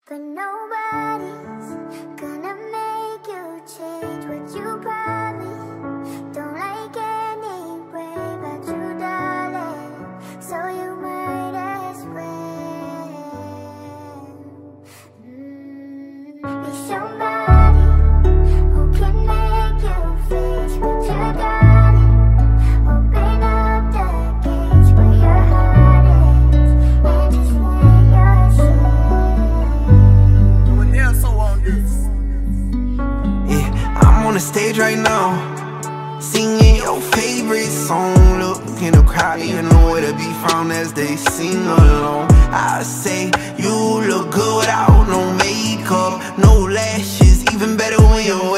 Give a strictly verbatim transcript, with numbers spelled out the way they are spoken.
But nobody's gonna make you change what you promised. Don't like anyway but you, darling, so you might as well mm, be somebody who can make you face what you got it. Open up the gates where your heart is and just let yourself. Yeah, I'm on the stage right now, singing your favorite song. Look in the crowd, even nowhere to be found as they sing along. I say you look good without no makeup, no lashes, even better when you're